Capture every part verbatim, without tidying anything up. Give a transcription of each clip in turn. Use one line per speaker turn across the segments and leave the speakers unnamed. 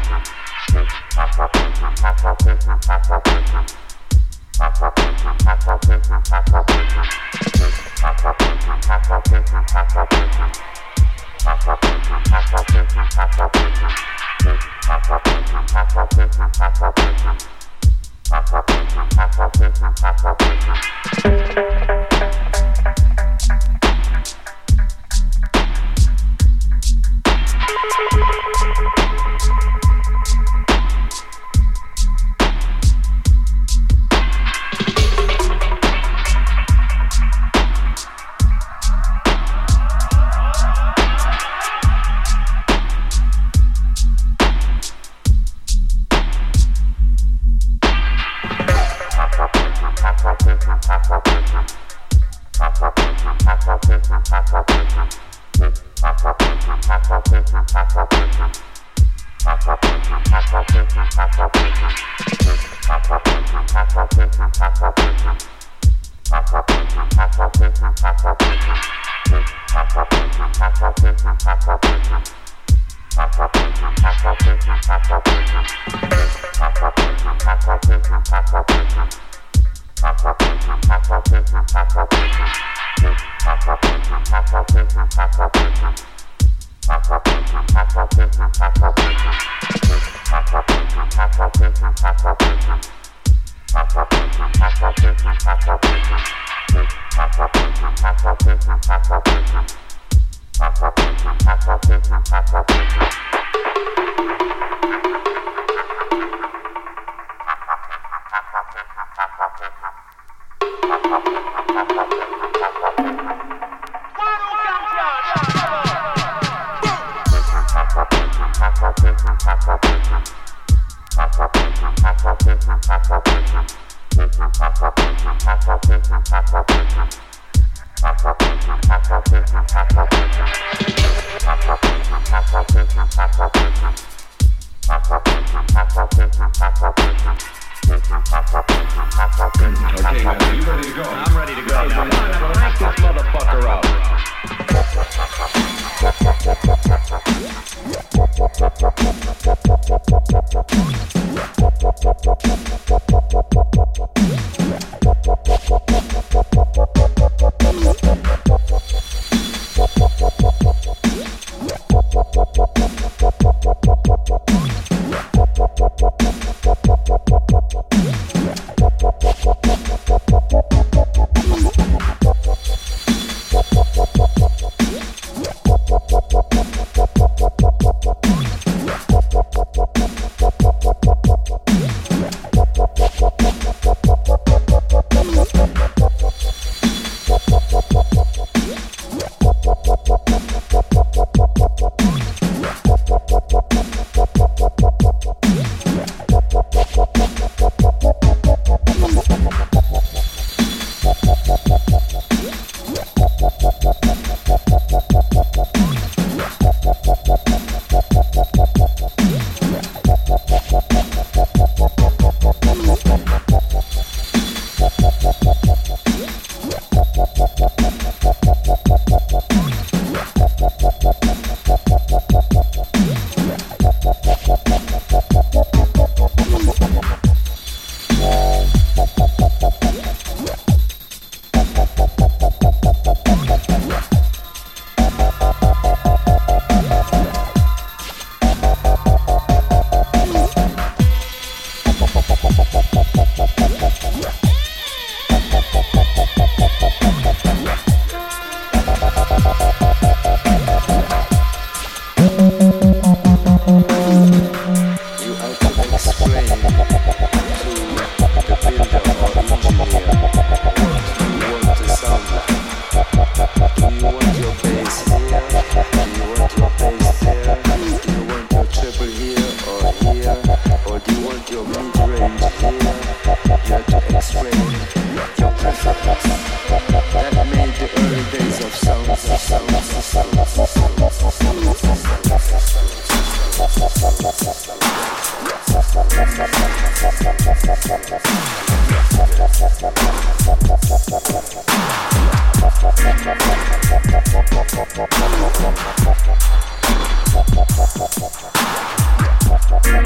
We'll be right back.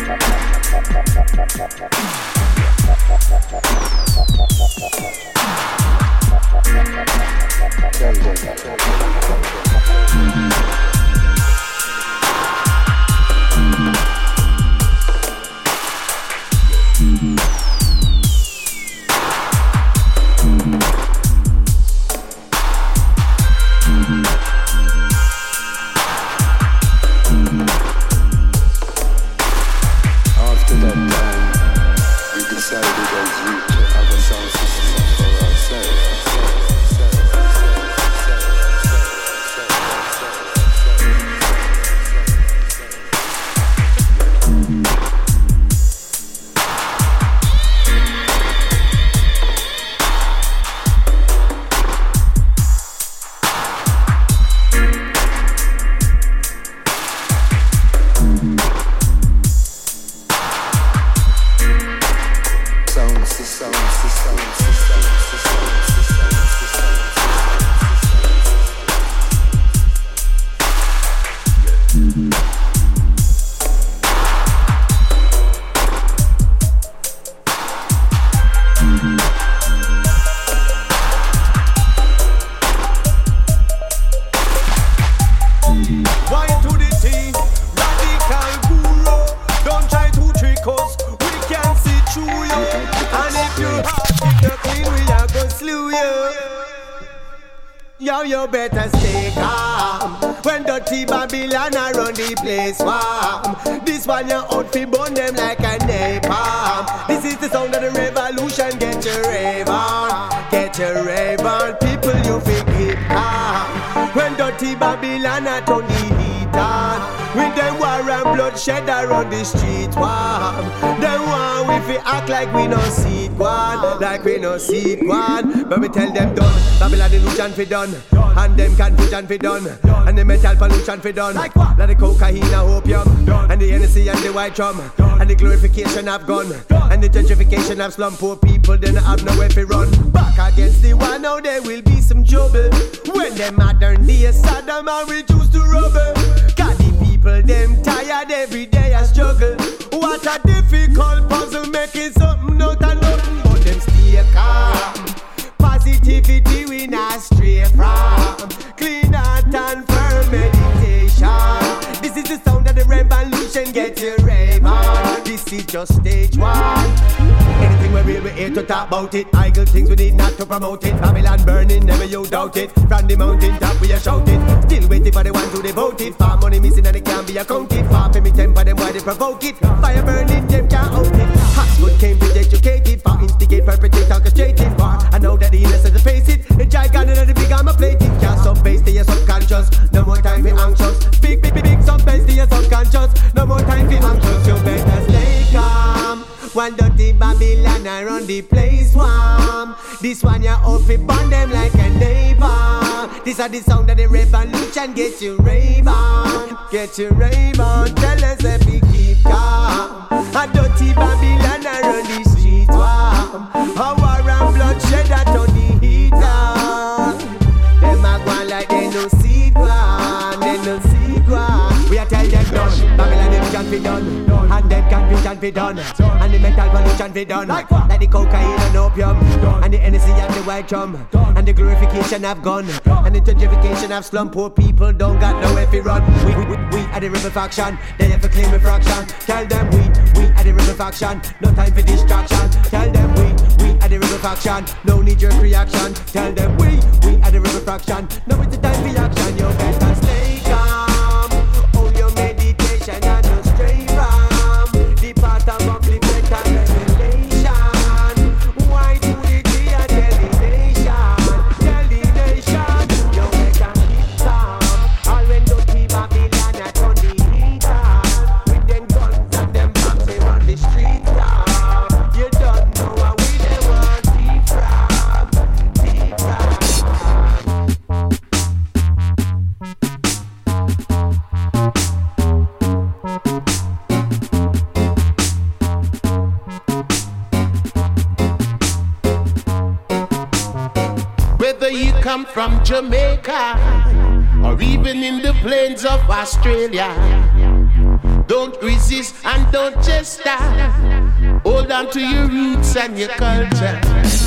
Yo, you better stay calm. When dirty Babylon around the place warm. This one you out fi burn them like a napalm. This is the sound of the revolution. Get your rave on, get your rave on. People, you fi keep calm. When dirty Babylon a turn the heat on. With them war and bloodshed around the street warm. Them want we fi act like we no see it one, like we no see it one. But we tell them done. Babylon illusion fi done, and them confusion fi done, and the metal pollution fi done. Like what? Like the cocaine and opium, and the N S C and the white drum, and the glorification of gun, and the gentrification of slum. Poor people then have nowhere fi run. Back against the one, now there will be some trouble. When them modern days Saddam and reduce to rubble. Got the people them tired every day a struggle. What a difficult puzzle making something out of nothing. But them stay calm. Positivity we not stray from. Clean heart and firm meditation. This is the sound of the revolution. Get your rave on. This is just stage one. Anything we real, we here to talk about it. Idle things we need not to promote it. Babylon burning, never you doubt it. From the mountain top we are shouting. Still waiting for the one to devote it. Far money missing and it can't be accounted. Far for me temper them why they provoke it. Fire burning, them can't out it. Oxford, Cambridge educated. For instigate, perpetrate, orchestrated. For I know that the innocent face it. The giant and the big armor plated. Can't sub base to your subconscious. No more time for anxious. Big, big, big, big sub base to your subconscious. No more time for anxious. You better stay calm. One dirty Babylon around the place warm. This one you out fi burn them like a neighbor. This are the sound of the revolution. Get your rave on, get your rave on. Tell us if we keep calm. A dirty Babylon around the streets warm. A war and bloodshed out on the heat on. Them a go on like they no see one, they no see one. We a tell them done. Babylon them can be done. And them confusion be done. And the mental pollution be done. Like, like the cocaine and opium. And the N S C and the white drum. And the glorification of gun. And the gentrification of slum. Poor people don't got nowhere to run. We, we, we are the river faction. They have to claim a fraction. Tell them we, we are the river faction. No time for distraction. Tell them we, we are the river faction. No knee jerk reaction. Tell them we, we are the river faction. No it's the time for action. You better stay calm. Hold your meditation and no stray from the path of upliftment and revelation. Why do the day and tell the nation? Tell the nation. You better keep calm. All when dirty Babylon at on the heat on. With them guns and them bombs they run the streets down. You don't know how we they want deep from, deep from.
Whether you come from Jamaica or even in the plains of Australia, don't resist and don't just stop. Hold on to your roots and your culture.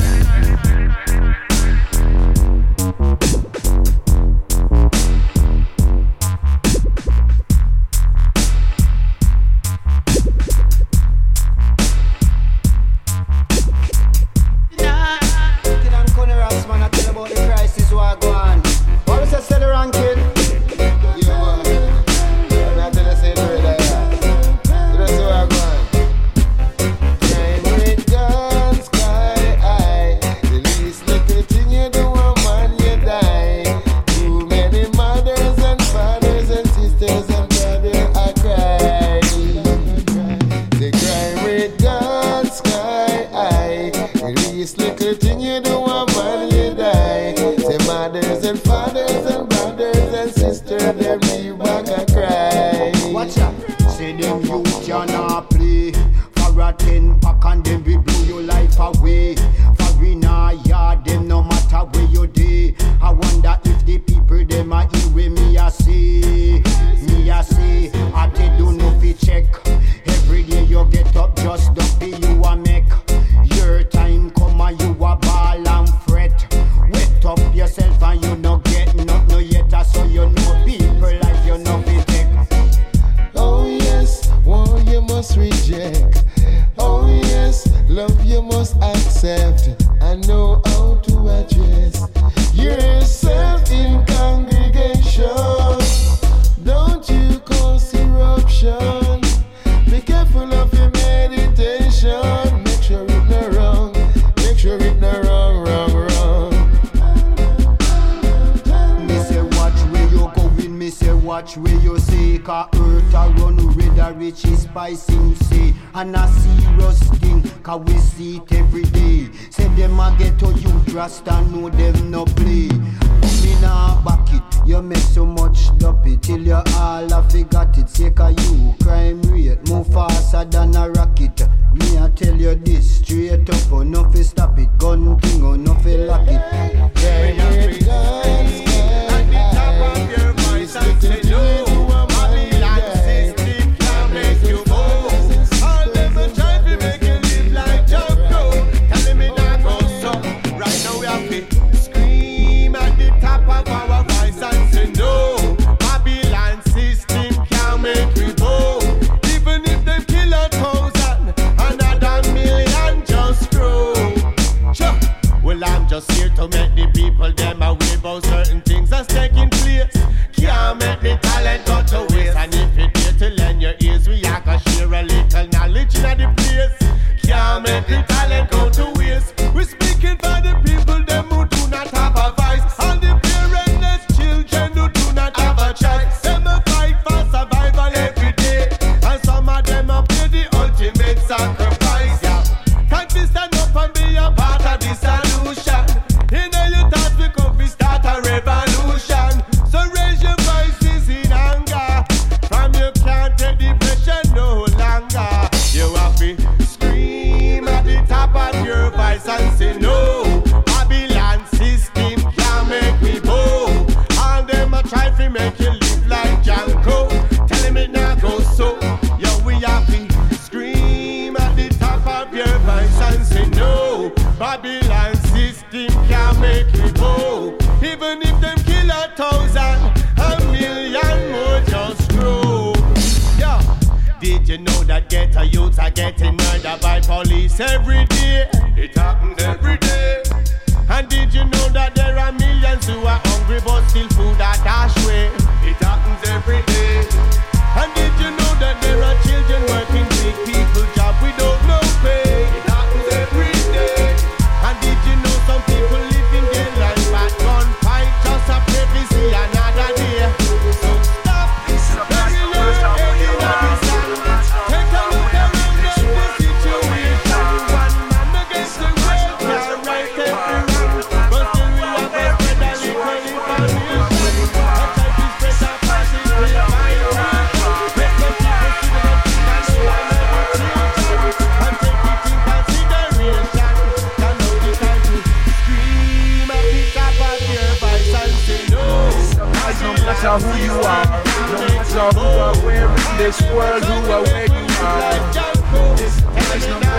matter who you are, no matter who are where in this world, who are where you are. There's no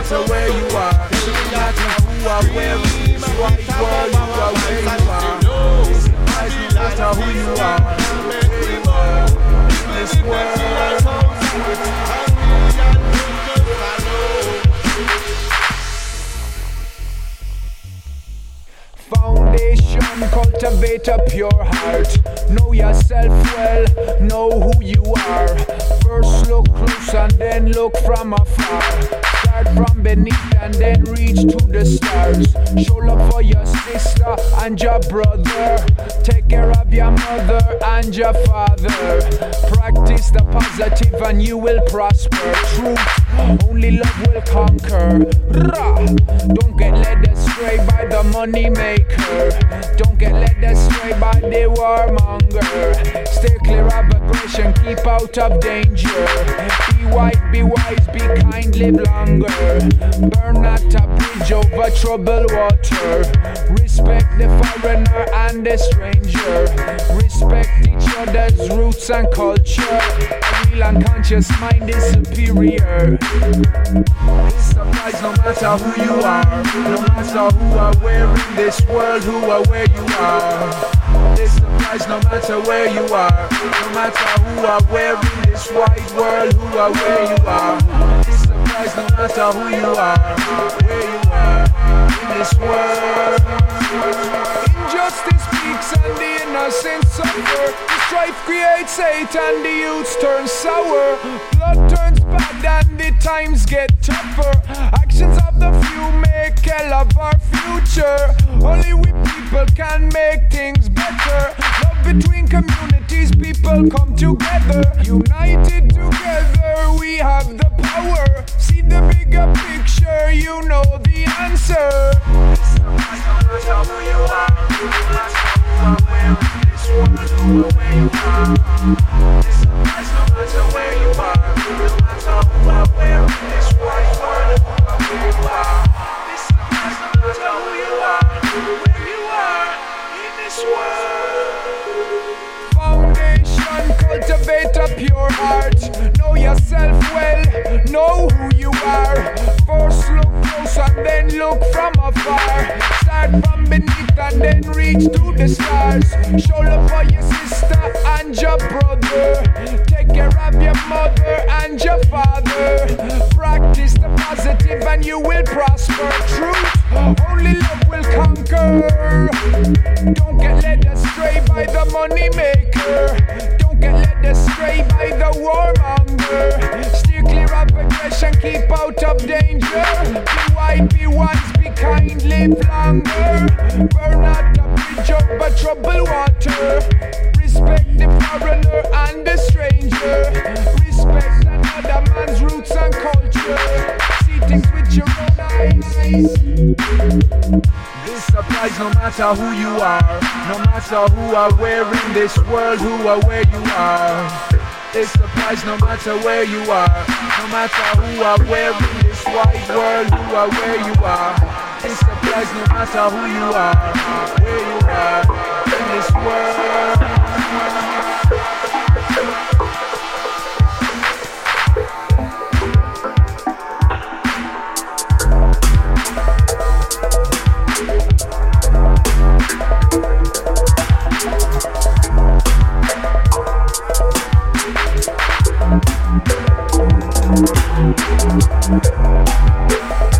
are, where you are in this world.
Foundation, cultivate a pure heart. Know yourself well, know who you are. First look close and then look from afar. Start from beneath and then reach to the stars. Show love for your sister and your brother. Take care of your mother and your father. Practice the positive and you will prosper. Truth, only love will conquer. Rah! Don't get led astray by the money maker. Don't get led astray by the warmonger. Stay clear of aggression, keep out of danger. Be white, be wise, be kind, live longer. Burn not a bridge over troubled water. Respect the foreigner and the stranger. Respect each other's roots and culture. A real and conscious mind is superior.
This applies no matter who you are, no matter who or where in this world, who or where you are. This applies no matter where you are, no matter who or where in this wide world, who or where you are. This applies no matter who you are, where you are in this world.
Injustice speaks and the innocent suffer. The strife creates hate and the youths turn sour. Blood turns bad and the times get tougher. Actions of the few make hell of our future. Only we people can make things better. Love between communities, people come together. United together, we have the power. See the bigger picture, you know the answer.
This applies no matter who you are, no matter who or where in this world, who or where you are. This applies no matter where you are, no matter who or where in this wide world, who or where you are. This applies no matter who you are, where you are in this world.
Foundation, cultivate a pure heart. Know yourself well, know who you are. First look close and then look from afar. Start from beneath and then reach to the stars. Show love for your sister and your brother. Take care of your mother and your father. Practice the positive and you will prosper. Truth, only love will conquer. Don't get led astray by the money maker. Don't get led astray by the warmonger. Steer clear of aggression, keep out of danger. Be white, be wise, be kind, live longer. Burn not a bridge over troubled water. Respect the foreigner and the stranger. Respect another man's roots and culture. See things with your own eyes.
This applies no matter who you are, no matter who or where in this world, who or where you are. This applies no matter where you are, no matter who or where in this wide world, who or where you are. This applies no matter who you are, where you are in this world.
We'll be right back.